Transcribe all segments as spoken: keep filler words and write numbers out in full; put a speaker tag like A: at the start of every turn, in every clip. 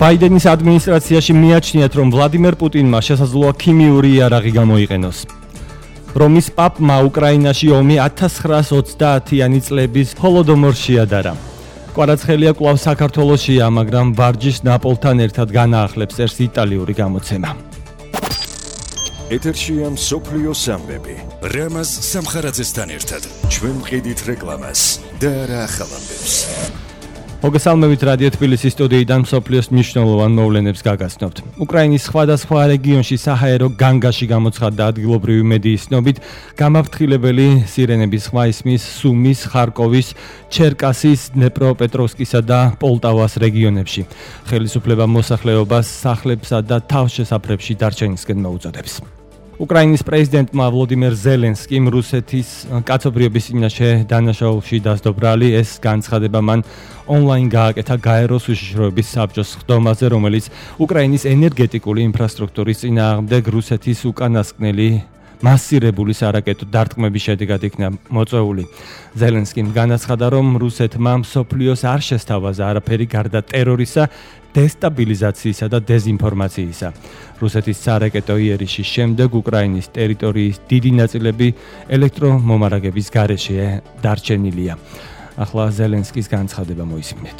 A: ბაიდენის ადმინისტრაციაში მიაჩნიათ, რომ ვლადიმერ პუტინმა შესაძლოა ქიმიური იარაღი გამოიყენოს. რომის პაპმა უკრაინაში ომი ათას ცხრაას ოცდაათიანი წლების ჰოლოდომორში ადარა. კვარაცხელია კვლავ საქართველოშია, მაგრამ ვარჯიშს ნაპოლთან ერთად განაახლებს წერს იტალიური გამოცემა.
B: ეთერშია მსოფლიოს ამბები. რამაზ სამხარაძესთან ერთად ჩვენ ვყიდით რეკლამას და რა ახალამბებს.
A: მოგესალმებით რადიო თბილისის სტუდიიდან მსოფლიოს მნიშვნელოვან მოვლენებს გაგაცნობთ. უკრაინის სხვადასხვა რეგიონში საჰაერო განგაში გამოცხადდა ადგილობრივი მედიის ცნობით გამაფრთხილებელი სირენების სხვა ისმის სუმის, ხარკოვის, ჩერკასის, დნეპროპეტროვსკისა და პოლტავას რეგიონებში. ხელისუფლება მოსახლეობას სახლებსა და თავშესაფრებში დარჩენისკენ მოუწოდებს. უკრაინის პრეზიდენტმა ვლოდიმერ ზელენსკიმ რუსეთის კაცობრიობის წინაშე დანაშაულში დასდო ბრალი. ეს განცხადება მან ონლაინ გააკეთა გაეროს უშიშროების საბჭოს ხდომაზე, რომელიც უკრაინის ენერგეტიკული ინფრასტრუქტურის წინააღმდეგ რუსეთის უკანასკნელი მასირებული სარაკეტო დარტყმების შედეგად იქნა მოწვეული. ზელენსკიმ განაცხადა, რომ რუსეთმა მსოფლიოს არ შესთავაზა არაფერი გარდა ტერორისა, დესტაბილიზაციისა და დეზინფორმაციისა. რუსეთის სარაკეტო იერიშის შემდეგ უკრაინის ტერიტორიის დიდი ნაწილები ელექტრომომარაგების გარეშე დარჩენილია. ახლა ზელენსკის განცხადება მოისმინეთ.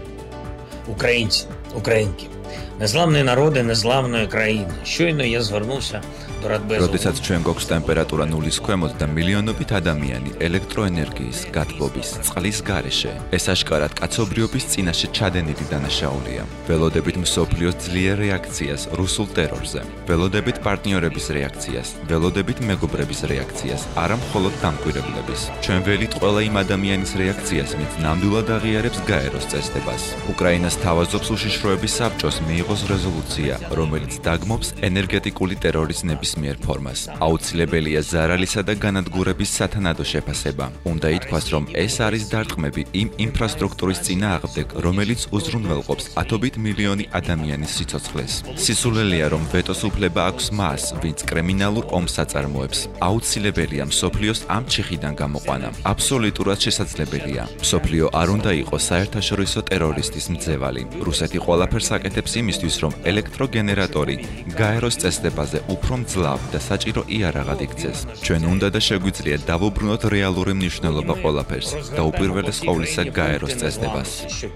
C: Українці, українки, незламні народи, незламної країни. Щойно я звернувся до Радбезу.
D: როდესაც ჩვენ გვაქვს ტემპერატურა ნულის ქვემოთ და მილიონობით ადამიანი ელექტროენერგიის, გათბობის, წყლის გარეშე, ეს აშკარად კაცობრიობის წინაშე ჩადენილი დანაშაულია. ველოდებით მსოფლიოს ძლიერ რეაქციას რუსულ ტერორზე, ველოდებით პარტნიორების რეაქციას, ველოდებით მეგობრების რეაქციას, არა მხოლოდ დამკვირვებლების. ჩვენ ველით ყველა იმ ადამიანის რეაქციას, ვინც ნამდვილად აღიარებს გაეროს წესდებას. უკრაინას თავაზობს უშიშროების საბჭოს მიიღოს რეზოლუცია, რომელიც დაგმობს ენერგეტიკული ტერორის ნებისმიერ ფორმას. აუცილებელია ზარალისა და განადგურების სათანადო შეფასება. უნდა ითქვას, რომ ეს არის დარტყმები იმ ინფრასტრუქტურის წინააღმდეგ, რომელიც უზრუნველყოფს ათობით მილიონი ადამიანის სიცოცხლეს. სისულელეა, რომ ვეტოს უფლება აქვს მას, ვინც კრიმინალურ ომს აწარმოებს. აუცილებელია მსოფლიოს ამ ჩიხიდან გამოყვანა. აბსოლუტურად შესაძლებელია. მსოფლიო არ უნდა იყოს საერთაშორისო ტერორისტის მძევალი. რუსეთი ყველაფერს აკეთებს იმისთვის, რომ ელექტროგენერატორი გაეროს წესდებაზე უფრო მძლავ და საჭირო იარაღად იქცეს. ჩვენ უნდა და შეგვიძლია დავუბრუნოთ რეალური მნიშვნელობა ყველაფერს და უპირველეს ყოვლისა გაეროს წესდებას.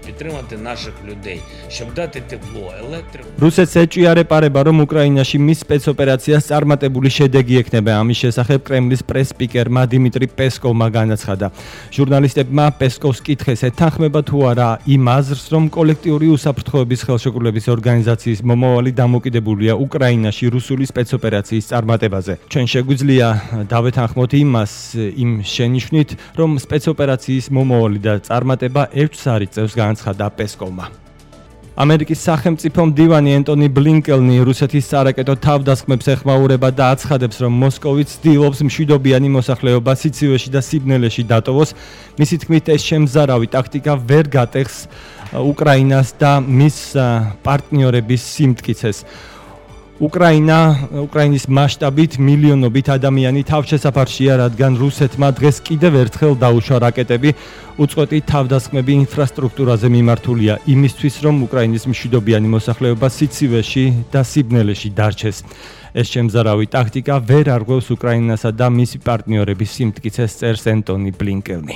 A: რუსეთს ეჭვია პარება, რომ უკრაინაში მის სპეცოპერაციას წარმატებული შედეგი ექნება. ამის შესახებ კრემლის პრეს-სპიკერმა დიმიტრი პესკოვმა განაცხადა. ჟურნალისტებმა პესკოვს კითხეს, ეთანხმება თუ არა იმ აზრს, რომ კოლექტიური უსაფრთხოების ხელშეკრულების ორგანიზაციის მომავალი დამოკიდებულია უკრაინაში რუსული სპეცოპერაციის წარმატებაზე. ჩვენ შეგვიძლია დავეთანხმოთ იმას იმ შენიშვნით, რომ სპეცოპერაციის მომავალი და წარმატება ერთს არ იწევს, განაცხადა პესკოვმა. ამერიკის სახელმწიფო მდივანი ენტონი ბლინკენი რუსეთის სარაკეტო თავდასხმებს ეხმაურება და აცხადებს, რომ მოსკოვი ცდილობს მშვიდობიანი მოსახლეობა სიცივეში და სიბნელეში დატოვოს. მისი თქმით, ეს შემზარავი ტაქტიკა ვერ გატეხს უკრაინას და მის პარტნიორების სიმტკიცეს. უკრაინა, უკრაინის მასშტაბით მილიონობით ადამიანი თავშესაფარშია, რადგან რუსეთმა დღეს კიდევ ერთხელ დაუშვა რაკეტები. უწყვეტი თავდასხმები ინფრასტრუქტურაზე მიმართულია იმისთვის, რომ უკრაინის მშვიდობიანი მოსახლეობა სიცივეში და სიბნელეში დარჩეს. ეს შემზარავი ტაქტიკა ვერ არღვევს უკრაინასა და მისი პარტნიორების სიმტკიცეს, წერს ენტონი ბლინკენი.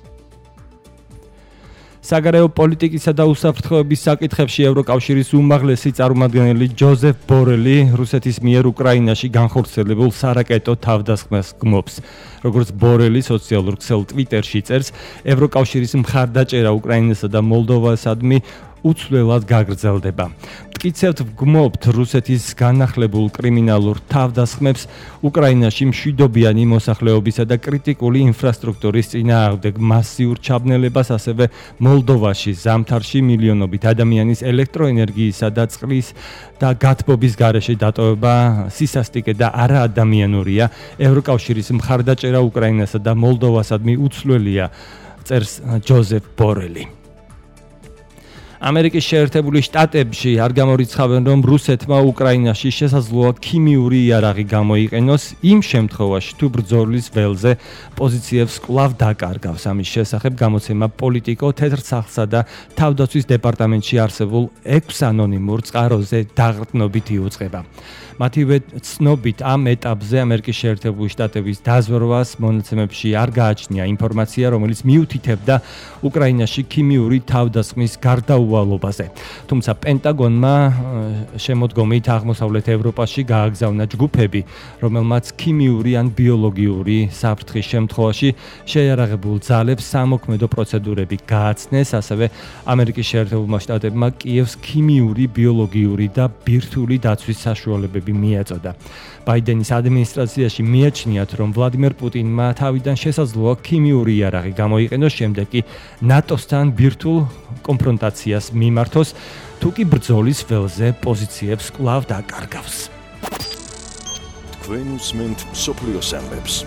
A: საგარეო პოლიტიკისა და უსაფრთხოების საკითხებში ევროკავშირის უმაღლესი წარმომადგენელი ჯოზეფ ბორელი რუსეთის მიერ უკრაინაში განხორციელებულ სარაკეტო თავდასხმას გმობს. როგორც ბორელი სოციალურ ქსელ ტვიტერში წერს, ევროკავშირის მხარდაჭერა უკრაინასა და მოლდოვასადმი უცვლელად გაგრძელდება. მტკიცებთ ვგმობთ რუსეთის განახლებულ კრიმინალურ თავდასხმებს უკრაინაში მშვიდობიანი მოსახლეობისა და კრიტიკული ინფრასტრუქტურის წინააღმდეგ მასიურ ჩაბნელებას, ასევე მოლდოვაში ზამთარში მილიონობით ადამიანის ელექტროენერგიისა და წყლის და გათბობის გარეშე დატოვება სისასტიკე და არაადამიანურია. ევროკავშირის მხარდაჭერა უკრაინასა და მოლდოვასადმი უცვლელია, წერს ჯოზეფ ბორელი. ამერიკის შეერთებული შტატებში არ გამორიცხავენ, რომ რუსეთმა უკრაინაში შესაძლოა ქიმიური იარაღი გამოიყენოს იმ შემთხვევაში, თუ ბრძოლის ველზე პოზიციებს კვლავ დაკარგავს. ამის შესახებ გამოცემა პოლიტიკო თეთრ სახლსა და თავდაცვის დეპარტამენტში არსებულ ექვს ანონიმურ წყაროზე დაღრტნობით იუწყება. მათივე ცნობით ამ ეტაპზე ამერიკის შეერთებული შტატების დაზვერვას მონაცემებში არ გააჩნია ინფორმაცია, რომელიც მიუთითებდა უკრაინაში ქიმიური თავდასხმის გარდაუვალობაზე. თუმცა პენტაგონმა შემოდგომით აღმოსავლეთ ევროპაში გააგზავნა ჯგუფები, რომელმაც ქიმიური ან ბიოლოგიური საფრთხის შემთხვევაში შეიარაღებულ ძალებს სამოქმედო პროცედურები გააცნეს, ასევე ამერიკის შეერთებულმა შტატებმა კიევს ქიმიური, ბიოლოგიური და ბირთვული დაცვის საშუალებები მიაწოდა. ბაიდენის ადმინისტრაციაში მიაჩნიათ, რომ ვლადიმერ პუტინმა თავიდან შესაძლოა ქიმიური იარაღი გამოიყენოს, შემდეგ კი ნატოსთან ბირთვულ კონფრონტაციას მიმართოს, თუ კი ბრძოლის ველზე პოზიციებს კვლავ დაკარგავს.
B: თქვენ უსმენთ მსოფლიოს ამბებს.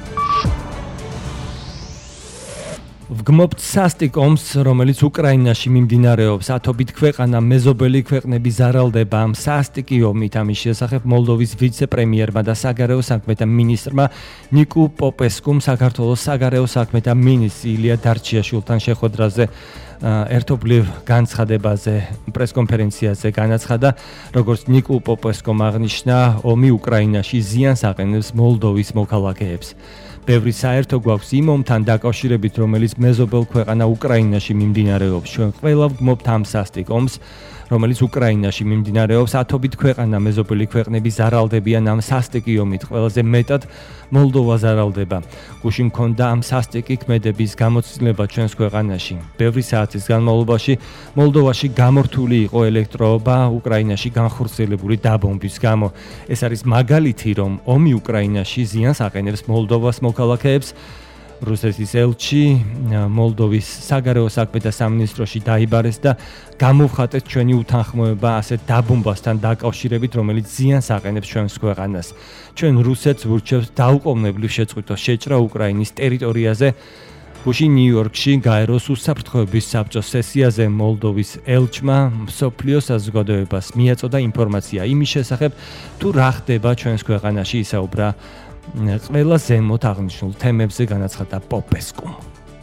A: ვგმობთ სასტიკ ომს, რომელიც უკრაინაში მიმდინარეობს. ათობით ქვეყანა მეზობელი ქვეყნები ზარალდება ამ სასტიკი ომით. ამის შესახებ მოლდოვის ვიცე-პრემიერმა და საგარეო საქმეთა მინისტრმა ნიკო პოპესკუმ საქართველოს საგარეო საქმეთა მინისტრ ილია დარჩიაშვილთან შეხვედრაზე ერთობლივ განცხადებაზე პრესკონფერენციაზე განაცხადა, როგორც ნიკო პოპესკომ აღნიშნა, ომი უკრაინაში ზიანს აყენებს მოლდოვის მოქალაქეებს. ბევრი საერთო გვაქვს იმ ომთან დაკავშირებით, რომელიც მეზობელ ქვეყანა უკრაინაში მიმდინარეობს. ჩვენ ყველა ვგმობთ ამ სასტიკ ომს, რომელიც უკრაინაში მიმდინარეობს. ათობით ქვეყანა მეზობელი ქვეყნები ზარალდებიან ამ სასტიკი ომით. ყველაზე მეტად მოლდოვა ზარალდება. გუშინ მქონდა ამ სასტიკი ქმედების გამოცდილება ჩვენს ქვეყანაში. ბევრი საათის განმავლობაში მოლდოვაში გამორთული იყო ელექტროობა უკრაინაში განხორციელებული დაბომბვის გამო. ეს არის მაგალითი, რომ ომი უკრაინაში ზიანს აყენებს მოლდოვას მოქალაქეებს. რუსეთის ელჩი მოლდოვის საგარეო საქმეთა სამინისტროში დაიბარეს და გამოვხატეს ჩვენი უთანხმოება ასეთ დაბომბასთან დაკავშირებით, რომელიც ზიანს აყენებს ჩვენს ქვეყანას. ჩვენ რუსეთს ვურჩევთ დაუყოვნებლივ შეწყვიტოს შეჭრა უკრაინის ტერიტორიაზე. გუშინ ნიუ-იორკში გაეროს უსაფრთხოების საბჭოს სესიაზე მოლდოვის ელჩმა მსოფლიო საზოგადოებას მიაწოდა ინფორმაცია იმის შესახებ, თუ რა ხდება ჩვენს ქვეყანაში, ისაუბრა ყველა ზემოთ აღნიშნულ თემებზე, განაცხადა პოპესკუმ.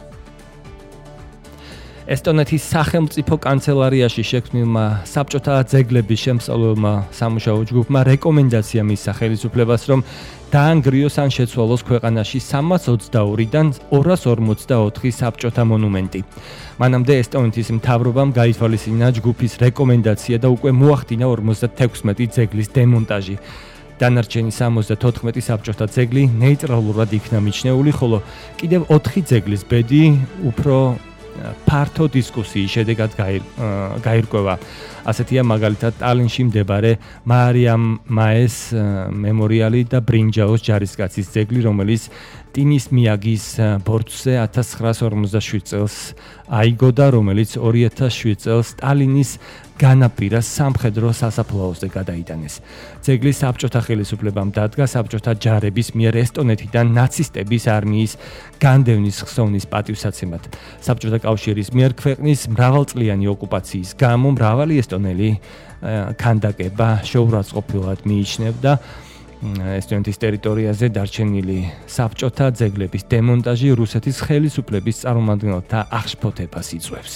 A: ესტონეთის სახელმწიფო კანცელარიაში შექმნილმა საბჭოთა ძეგლების შემსწავლელმა სამუშაო ჯგუფმა რეკომენდაცია მისცა ხელისუფლებას, რომ დაანგრიოს ან შეცვალოს ქვეყანაში სამას ოცდაორიდან ორას ორმოცდაოთხი საბჭოთა მონუმენტი. მანამდე ესტონეთის მთავრობამ გაითვალისწინა ჯგუფის რეკომენდაცია და უკვე მოახდინა ორმოცდათექვსმეტი ძეგლის დემონტაჟი. დანარჩენი სამოცდათოთხმეტი საბჭოთა ძეგლი ნეიტრალურად იქნა მიჩნეული, ხოლო კიდევ ოთხი ძეგლის ბედი უფრო ფართო დისკუსიის შედეგად გაირკვევა. ასეთია მაგალითად ტალინში მდებარე მარიამ მაეს მემორიალი და ბრინჯაოს ჯარისკაცის ძეგლი, რომელიც ტინის მიაგის ბორცვზე ათას ცხრაას ორმოცდაშვიდ წელს აიგო და რომელიც ორი ათას შვიდ წელს სტალინის განაპირა სამხედრო სასაფლაოზე გადაიტანეს. ძეგლი საბჭოთა ხელისუფლებამ დადგა საბჭოთა ჯარების მიერ ესტონეთიდან ნაცისტების არმიის განდევნის ხსოვნის პატივსაცემად. საბჭოთა კავშირის მიერ ქვეყნის მრავალწლიანი ოკუპაციის გამო მრავალი ესტონელი ქანდაკება შეურაცხყოფილად მიიჩნევდა. ესტონეთის ტერიტორიაზე დარჩენილი საბჭოთა ძეგლების დემონტაჟი რუსეთის ხელისუფლების წარმომადგენელთა აღშფოთებას იწვევს.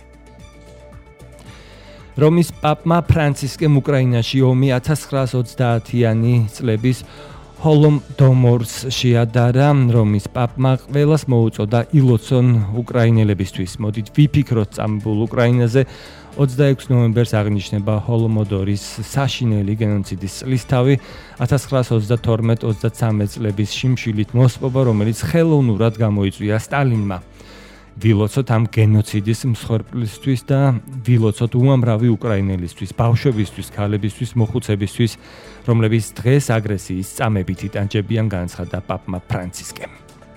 A: რომის პაპმა ფრანცისკემ უკრაინაში ომი ათას ცხრაას ოცდაათიანი წლების ჰოლომდომორს შეადარა. რომის პაპმა ყველას მოუწოდა ილოცონ უკრაინელებისთვის. მოდით ვიფიქროთ წამებულ უკრაინაზე. ოცდაექვსი ნოემბერს აღნიშნება ჰოლომოდორის საშინელი გენოციდის წლისთავი. ათას ცხრაას ოცდათორმეტ ოცდაცამეტ წლების შიმშილით მოსპობა, რომელიც ხელოვნურად გამოიწვია სტალინმა. ვილოცოთ ამ გენოციდის მსხვერპლისთვის და ვილოცოთ უამრავი უკრაინელისთვის, ბავშვებისთვის, ქალებისთვის, მოხუცებისთვის, რომლებიც დღეს აგრესიის წამებით იტანჯებიან, განაცხადა პაპმა ფრანცისკემ.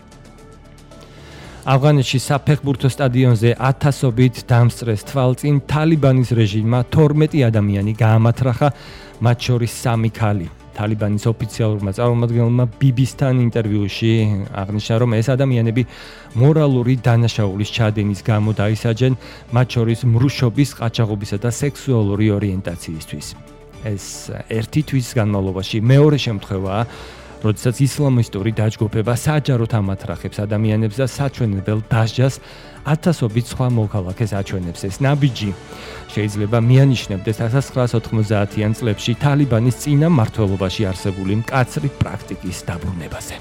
A: ავღანეთში საფეხბურთო სტადიონზე ათასობით დამსწრეს თვალწინ თალიბანის რეჟიმმა თორმეტი ადამიანი გაამათრახა, მათ შორის სამი ქალი. თალიბანის ოფიციალურმა წარმომადგენელმა ბი ბი სთან ინტერვიუში აღნიშნა, რომ ეს ადამიანები მორალური დანაშაულის ჩადენის გამო დაისაჯენ, მათ შორის მრუშობის, ყაჩაღობისა და სექსუალური ორიენტაციისთვის. ეს ერთი თვის განმავლობაში მეორე შემთხვევაა, როდესაც ისლამისტური დაჯგუფება საჯაროდ ამათრახებს ადამიანებს და საჩვენებელ დასჯას ათასობით სხვა მოქალაქეს აჩვენებს. ეს ნაბიჯი შეიძლება მიანიშნებდეს 천구백구십일 ოთხმოცდაათიან წლებში თალიბანის წინა მმართველობაში არსებული მკაცრი პრაქტიკის დაბრუნებაზე.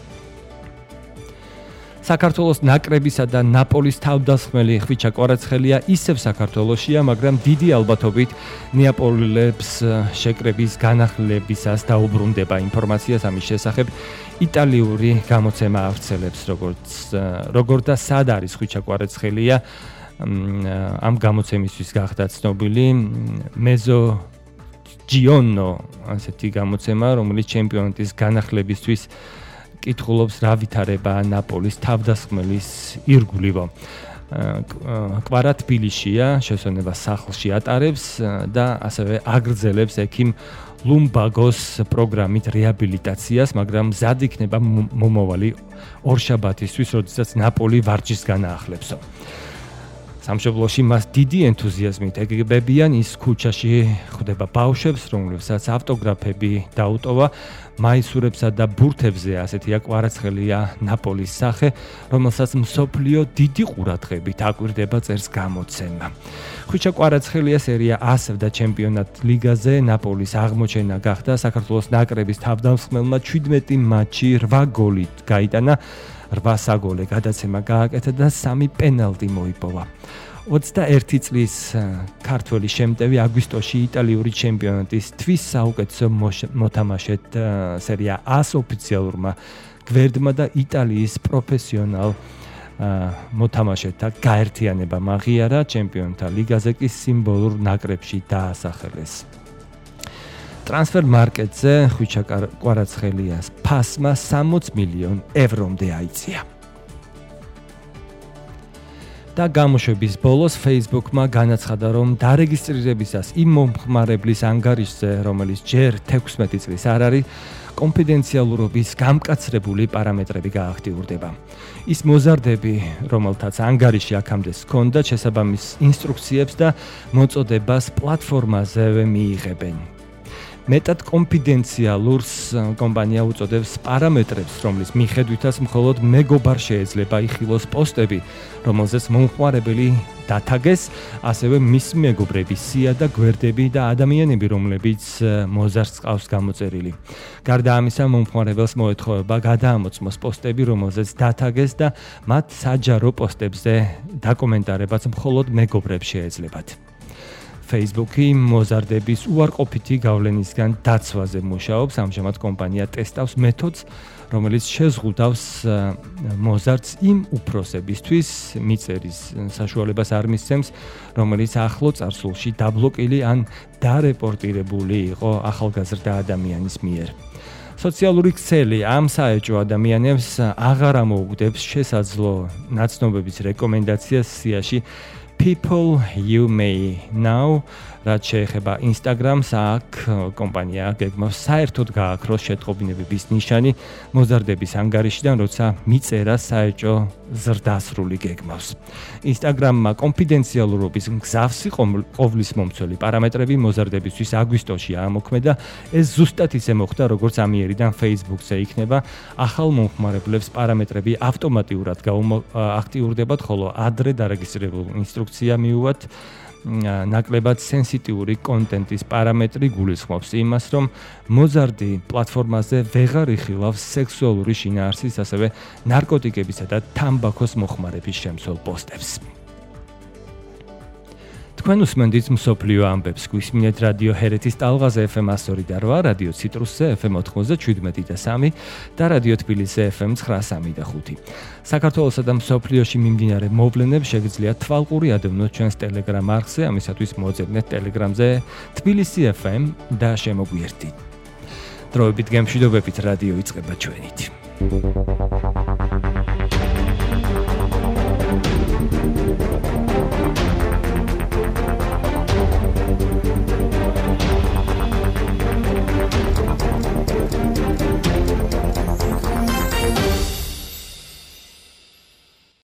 A: საქართველოს ნაკრებისა და ნაპოლის თავდამსხმელი ხვიჩა კვარაცხელია ისევ საქართველოსია, მაგრამ დიდი ალბათობით ნეაპოლელებს შეკრების განახლებისას დაუბრუნდება. ინფორმაციას ამის შესახებ იტალიური გამოცემა ავრცელებს, როგორც როგორ და სად არის ხვიჩა კვარაცხელია. ამ გამოცემისთვის გახდა ცნობილი მეზო ჯიონო, ასეთი გამოცემა, რომელიც ჩემპიონატის განახლებისთვის კითხულობს რა ვითარებაა ნაპოლის თავდამსხმელის ირგვლივ. კვარა თბილისშია, შესვენებას სახლში ატარებს და ასევე აგრძელებს ექიმ ლუმბაგოს პროგრამით რეაბილიტაციას, მაგრამ მზად იქნება მომავალი ორშაბათისთვის, როდესაც ნაპოლი ვარჯიშს განაახლებსო. სამშობლოში მას დიდი ენთუზიაზმით ეგებებიან, ის ქუჩაში ხვდება ბავშვებს, რომლებსაც ავტოგრაფები დაუტოვა, მაისურებსა და ბურთებზე, ასეთია კვარაცხელია ნაპოლის სახე, რომელსაც მსოფლიო დიდი ყურადღებით აკვირდება წერს გამოცემა. ხვიჩა კვარაცხელია სერია ასევ და ჩემპიონატ ლიგაზე ნაპოლის აღმოჩენა გახდა, საქართველოს ნაკრების თავდამსხმელმა შვიდმეტი მატჩი რვა გოლით გაიტანა, რვა საგოლე გადაცემა გააკეთა და სამი პენალტი მოიპოვა. ოცდაერთი წლის ქართველი შემტევი აგვისტოში იტალიური ჩემპიონატის თვის საუკეთესო მოთამაშედ სერია ას ოფიციალურმა გვერდმა და იტალიის პროფესიონალ მოთამაშეთა გაერთიანება აღიარა, ჩემპიონთა ლიგაზე კი სიმბოლურ ნაკრებში დაასახელეს. ტრანსფერ მარკეტზე ხვიჩა კვარაცხელიას ფასმა სამოცი მილიონ ევრომდე აიწია. და გამოშვების ბოლოს Facebook-მა განაცხადა, რომ დარეგისტრირებისას იმ მომხმარებლის ანგარიშზე, რომელიც ჯერ თექვსმეტი წლის არ არის, კონფიდენციალურობის გამკაცრებული პარამეტრები გააქტიურდება. ის მოზარდები, რომელთაც ანგარიში აქამდე ჰქონდა, შესაბამის ინსტრუქციებს და მოწოდებას პლატფორმაზევე მიიღებენ. მეტად კონფიდენციალურს კომპანია უწოდებს პარამეტრებს, რომლის მიხედვითაც მხოლოდ მეგობარ შეიძლება იხილოს პოსტები, რომელზეც მომხმარებელი დათაგეს, ასევე მის მეგობრების სია და გვერდები და ადამიანები, რომლებიც მოზარდს ყავს გამოწერილი. გარდა ამისა, მომხმარებელს მოეთხოვება გადაამოწმოს პოსტები, რომელზეც დათაგეს და მათ საჯარო პოსტებზე დაკომენტარებაც მხოლოდ მეგობრებს შეეძლებათ. Facebook-ი მოზარდების უარყოფითი გავლენისგან დაცვაზე მუშაობს, ამჟამად კომპანია ტესტავს მეთოდს, რომელიც შეზღუდავს მოზარდს იმ უფროსებისთვის, მიწერის საშუალებას არ მისცემს, რომელიც ახლო წარსულში დაბლოკილი ან დარეპორტირებული იყო ახალგაზრდა ადამიანის მიერ. სოციალური ქსელი ამ საეჭვო ადამიანებს აღარ ამოუგდებს შესაძლო ნაცნობების რეკომენდაციას სიაში People you may know, რაც შეეხება Instagram-ს, აქ კომპანია გეგმავს საერთოდ გააქროს შეტყობინებების ნიშანი მოზარდების ანგარიშიდან, როცა მიწერა საეჭვო ზრდასრული გეგმავს. Instagram-მა კონფიდენციალურობის მსგავსი ყოვლის მომცველი პარამეტრები მოზარდებისთვის აგვისტოში ამოქმედა, ეს ზუსტად ისე მოხდა, როგორც ამიერიდან Facebook-ზე იქნება, ახალ მომხმარებლებს პარამეტრები ავტომატურად აქტიურდებათ, ხოლო ადრე დარეგისტრირებულ ინსტრუქცია მიუვათ. ნაკლებად სენსიტიური კონტენტის პარამეტრი გულისხმობს იმას, რომ მოზარდი პლატფორმაზე ვეღარ იხილავს სექსუალური შინაარსის, ასევე ნარკოტიკებისა და თამბაქოს მოხმარების შემცველ პოსტებს. თქვენ უსმენთ მსოფლიო ამბებს, გვისმინეთ რადიო ჰერეთის ტალღაზე ეფ ემ ასი და რვა, რადიო ციტრუსზე ეფ ემ ოთხმოცდაშვიდმეტი და სამი და რადიო თბილისზე ეფ ემ ცხრასამი და ხუთი. საქართველოსა და მსოფლიოში მიმდინარე მოვლენებს შეგიძლიათ თვალყური ადევნოთ ჩვენს ტელეგრამ არხზე, ამისათვის მოძებნეთ ტელეგრამზე თბილისი ეფ ემ და შემოგვიერთდით. დროებით გემშვიდობებით, რადიო იწყება ჩვენით.